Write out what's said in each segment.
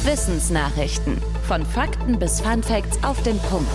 Wissensnachrichten. Von Fakten bis Funfacts auf den Punkt.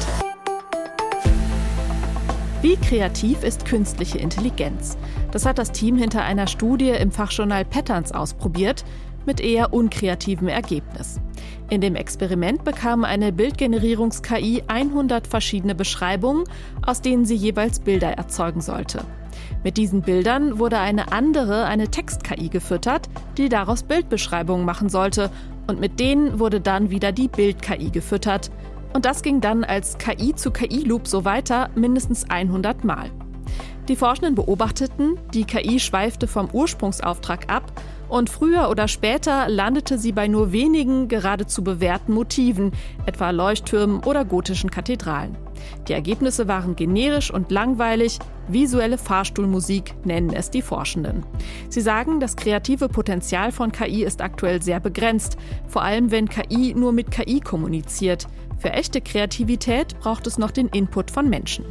Wie kreativ ist künstliche Intelligenz? Das hat das Team hinter einer Studie im Fachjournal Patterns ausprobiert, mit eher unkreativem Ergebnis. In dem Experiment bekam eine Bildgenerierungs-KI 100 verschiedene Beschreibungen, aus denen sie jeweils Bilder erzeugen sollte. Mit diesen Bildern wurde eine Text-KI gefüttert, die daraus Bildbeschreibungen machen sollte, und mit denen wurde dann wieder die Bild-KI gefüttert. Und das ging dann als KI-zu-KI-Loop so weiter, mindestens 100 Mal. Die Forschenden beobachteten, die KI schweifte vom Ursprungsauftrag ab und früher oder später landete sie bei nur wenigen geradezu bewährten Motiven, etwa Leuchttürmen oder gotischen Kathedralen. Die Ergebnisse waren generisch und langweilig, visuelle Fahrstuhlmusik nennen es die Forschenden. Sie sagen, das kreative Potenzial von KI ist aktuell sehr begrenzt, vor allem wenn KI nur mit KI kommuniziert. Für echte Kreativität braucht es noch den Input von Menschen.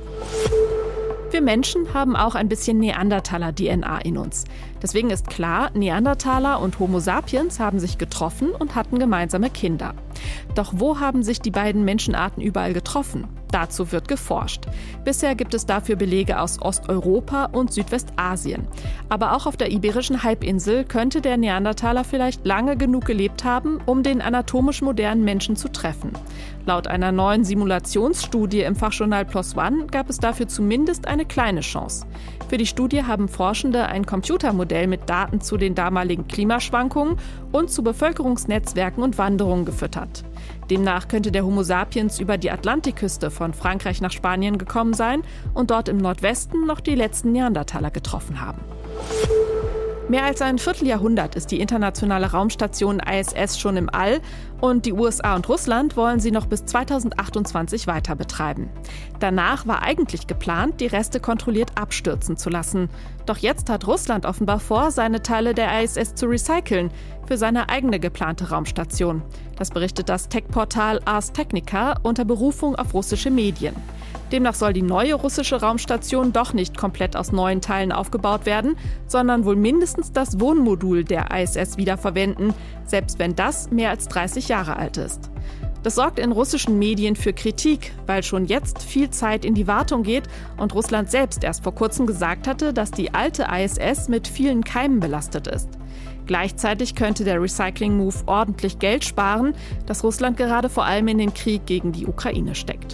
Wir Menschen haben auch ein bisschen Neandertaler-DNA in uns. Deswegen ist klar, Neandertaler und Homo sapiens haben sich getroffen und hatten gemeinsame Kinder. Doch wo haben sich die beiden Menschenarten überall getroffen? Dazu wird geforscht. Bisher gibt es dafür Belege aus Osteuropa und Südwestasien. Aber auch auf der Iberischen Halbinsel könnte der Neandertaler vielleicht lange genug gelebt haben, um den anatomisch modernen Menschen zu treffen. Laut einer neuen Simulationsstudie im Fachjournal PLOS ONE gab es dafür zumindest eine kleine Chance. Für die Studie haben Forschende ein Computermodell mit Daten zu den damaligen Klimaschwankungen und zu Bevölkerungsnetzwerken und Wanderungen gefüttert. Demnach könnte der Homo sapiens über die Atlantikküste von Frankreich nach Spanien gekommen sein und dort im Nordwesten noch die letzten Neandertaler getroffen haben. Mehr als ein Vierteljahrhundert ist die internationale Raumstation ISS schon im All und die USA und Russland wollen sie noch bis 2028 weiter betreiben. Danach war eigentlich geplant, die Reste kontrolliert abstürzen zu lassen. Doch jetzt hat Russland offenbar vor, seine Teile der ISS zu recyceln für seine eigene geplante Raumstation. Das berichtet das Tech-Portal Ars Technica unter Berufung auf russische Medien. Demnach soll die neue russische Raumstation doch nicht komplett aus neuen Teilen aufgebaut werden, sondern wohl mindestens das Wohnmodul der ISS wiederverwenden, selbst wenn das mehr als 30 Jahre alt ist. Das sorgt in russischen Medien für Kritik, weil schon jetzt viel Zeit in die Wartung geht und Russland selbst erst vor kurzem gesagt hatte, dass die alte ISS mit vielen Keimen belastet ist. Gleichzeitig könnte der Recycling-Move ordentlich Geld sparen, das Russland gerade vor allem in den Krieg gegen die Ukraine steckt.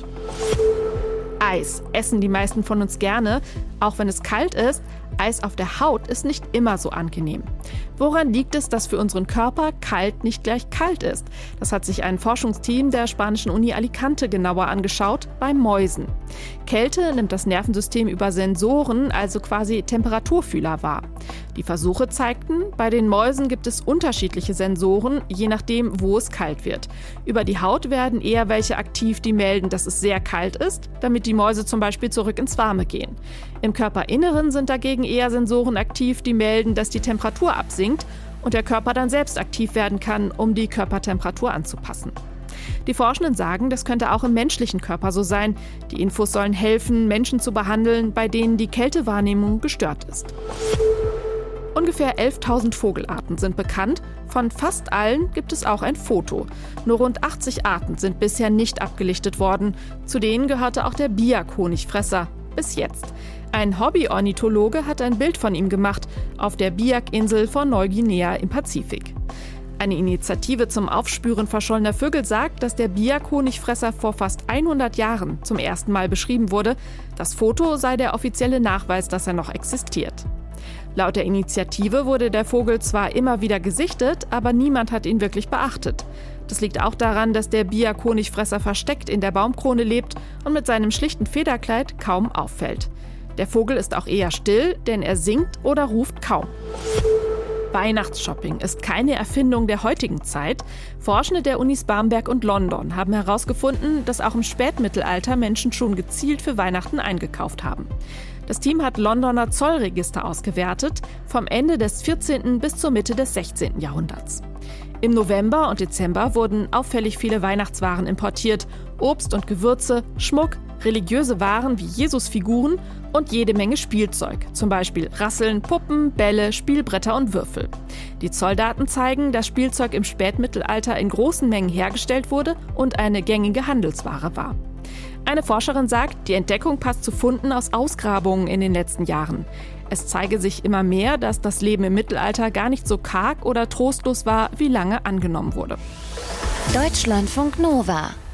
Eis essen die meisten von uns gerne, auch wenn es kalt ist. Eis auf der Haut ist nicht immer so angenehm. Woran liegt es, dass für unseren Körper kalt nicht gleich kalt ist? Das hat sich ein Forschungsteam der spanischen Uni Alicante genauer angeschaut, bei Mäusen. Kälte nimmt das Nervensystem über Sensoren, also quasi Temperaturfühler, wahr. Die Versuche zeigten, bei den Mäusen gibt es unterschiedliche Sensoren, je nachdem, wo es kalt wird. Über die Haut werden eher welche aktiv, die melden, dass es sehr kalt ist, damit die Mäuse zum Beispiel zurück ins Warme gehen. Im Körperinneren sind dagegen eher Sensoren aktiv, die melden, dass die Temperatur absinkt und der Körper dann selbst aktiv werden kann, um die Körpertemperatur anzupassen. Die Forschenden sagen, das könnte auch im menschlichen Körper so sein. Die Infos sollen helfen, Menschen zu behandeln, bei denen die Kältewahrnehmung gestört ist. Ungefähr 11.000 Vogelarten sind bekannt. Von fast allen gibt es auch ein Foto. Nur rund 80 Arten sind bisher nicht abgelichtet worden. Zu denen gehörte auch der Biak-Honigfresser. Bis jetzt. Ein Hobby-Ornithologe hat ein Bild von ihm gemacht, auf der Biak-Insel von Neuguinea im Pazifik. Eine Initiative zum Aufspüren verschollener Vögel sagt, dass der Biak-Honigfresser vor fast 100 Jahren zum ersten Mal beschrieben wurde. Das Foto sei der offizielle Nachweis, dass er noch existiert. Laut der Initiative wurde der Vogel zwar immer wieder gesichtet, aber niemand hat ihn wirklich beachtet. Das liegt auch daran, dass der Biak-Honigfresser versteckt in der Baumkrone lebt und mit seinem schlichten Federkleid kaum auffällt. Der Vogel ist auch eher still, denn er singt oder ruft kaum. Weihnachtsshopping ist keine Erfindung der heutigen Zeit. Forschende der Unis Bamberg und London haben herausgefunden, dass auch im Spätmittelalter Menschen schon gezielt für Weihnachten eingekauft haben. Das Team hat Londoner Zollregister ausgewertet, vom Ende des 14. bis zur Mitte des 16. Jahrhunderts. Im November und Dezember wurden auffällig viele Weihnachtswaren importiert. Obst und Gewürze, Schmuck, religiöse Waren wie Jesusfiguren und jede Menge Spielzeug, zum Beispiel Rasseln, Puppen, Bälle, Spielbretter und Würfel. Die Zolldaten zeigen, dass Spielzeug im Spätmittelalter in großen Mengen hergestellt wurde und eine gängige Handelsware war. Eine Forscherin sagt, die Entdeckung passt zu Funden aus Ausgrabungen in den letzten Jahren. Es zeige sich immer mehr, dass das Leben im Mittelalter gar nicht so karg oder trostlos war, wie lange angenommen wurde. Deutschlandfunk Nova